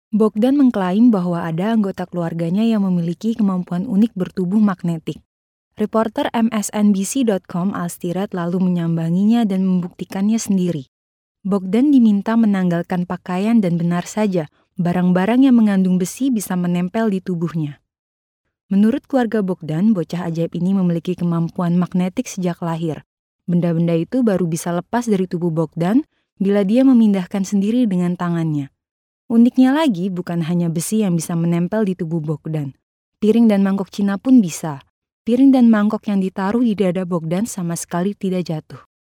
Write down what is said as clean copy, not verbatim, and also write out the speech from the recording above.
Bogdan mengklaim bahwa ada anggota keluarganya yang memiliki kemampuan unik bertubuh magnetik. Reporter MSNBC.com Alstirat lalu menyambanginya dan membuktikannya sendiri. Bogdan diminta menanggalkan pakaian dan benar saja, barang-barang yang mengandung besi bisa menempel di tubuhnya. Menurut keluarga Bogdan, bocah ajaib ini memiliki kemampuan magnetik sejak lahir. Benda-benda itu baru bisa lepas dari tubuh Bogdan bila dia memindahkan sendiri dengan tangannya. Uniknya lagi, bukan hanya besi yang bisa menempel di tubuh Bogdan. Piring dan mangkok Cina pun bisa. Piring dan mangkok yang ditaruh di dada Bogdan sama sekali tidak jatuh.